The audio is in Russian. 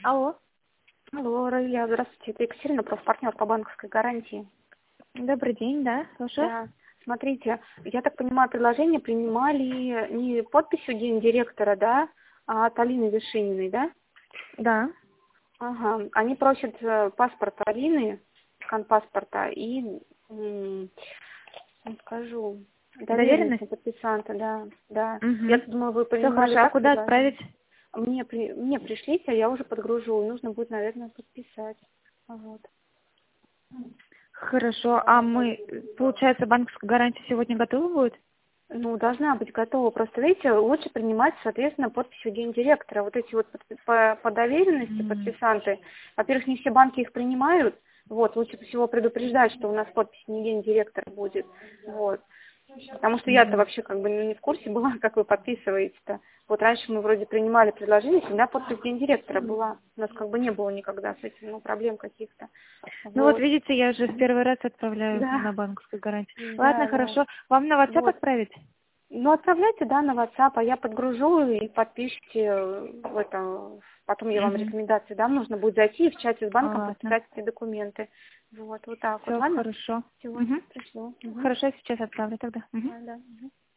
Алло. Алло, Раиля, здравствуйте. Это Екатерина, профпартнер по банковской гарантии. Добрый день, да, слушаю. Да. Смотрите, я так понимаю, предложение принимали не подписью гендиректора, да, а от Алины Вишининой, да? Да. Ага. Они просят паспорт Алины, скан паспорта и, скажу, доверенность на Доверенность? подписанта, да, да. Я Угу. думаю, вы Все принимали хорошо. А так куда предложение? отправить? Мне пришлите, а я уже подгружу. Нужно будет, наверное, подписать. Вот. Хорошо. А мы, получается, банковская гарантия сегодня готова будет? Ну, должна быть готова. Просто, видите, лучше принимать, соответственно, подписью гендиректора. Вот эти вот по доверенности подписанты, во-первых, не все банки их принимают. Вот, лучше всего предупреждать, что у нас подпись не гендиректора будет. Вот. Потому что я-то Мгм. вообще как бы не в курсе была, как вы подписываете-то. Вот раньше мы вроде принимали предложение, всегда подпись гендиректора была. У нас как бы не было никогда с этим, проблем каких-то. Ну вот Вот. видите, я же в первый раз отправляю Да, на банковскую гарантию. Ладно, да, да. хорошо. Вам на WhatsApp Вот. отправить? Ну, отправляйте, да, на WhatsApp, а я подгружу и подпишите в это, потом я вам Угу. рекомендации дам, нужно будет зайти и в чате с банком Ладно. подписать эти документы. Вот так вот, Все ладно? хорошо. Всего, Угу. пришло. Угу. Хорошо, я сейчас отправлю тогда. Мгм. Да, да. Мгм.